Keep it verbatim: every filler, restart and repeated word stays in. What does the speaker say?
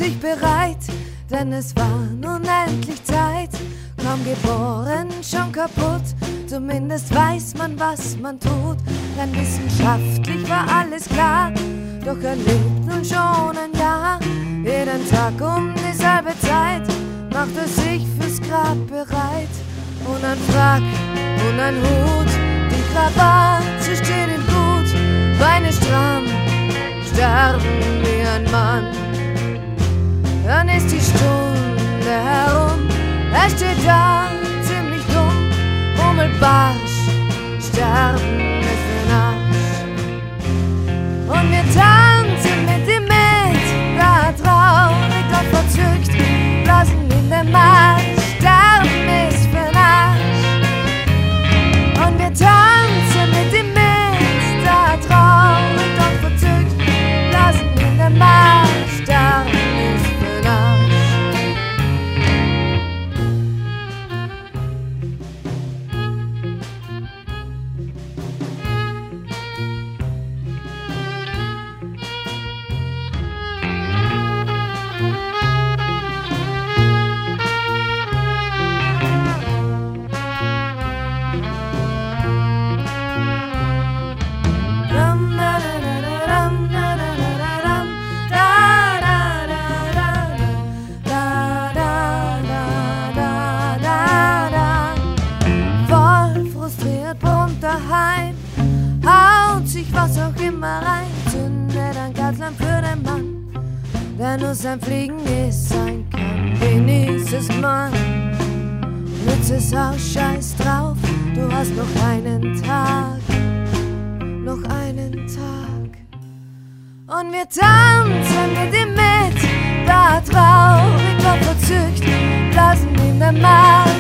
sich bereit, denn es war nun endlich Zeit. Kaum geboren, schon kaputt, zumindest weiß man, was man tut. Denn wissenschaftlich war alles klar, doch er lebt nun schon ein Jahr. Jeden Tag um dieselbe Zeit macht er sich fürs Grab bereit. Und ein Frack und ein Hut, die Krawatte steht ihm gut, Beine stramm, sterben wie ein Mann. Dann ist die Stunde herum, er steht da, ziemlich dumm, Hummelbarsch, sterben ist ein Arsch. Und wir tanzen mit ihm mit, da traurig und verzückt, blasen in den Marsch, sterben ist für ein Arsch. Und wir tanzen mit ihm mit, da traurig und verzückt, blasen in den Marsch, sterben ist für ein Arsch. Daheim, haut sich was auch immer rein, zündet ein Gaslamp für den Mann, der nur sein Fliegen ist, sein kann, genieß es, Mann. Nütz es aus, scheiß drauf, du hast noch einen Tag, noch einen Tag. Und wir tanzen mit ihm mit, da traurig und verzückt, blasen in der Marsch.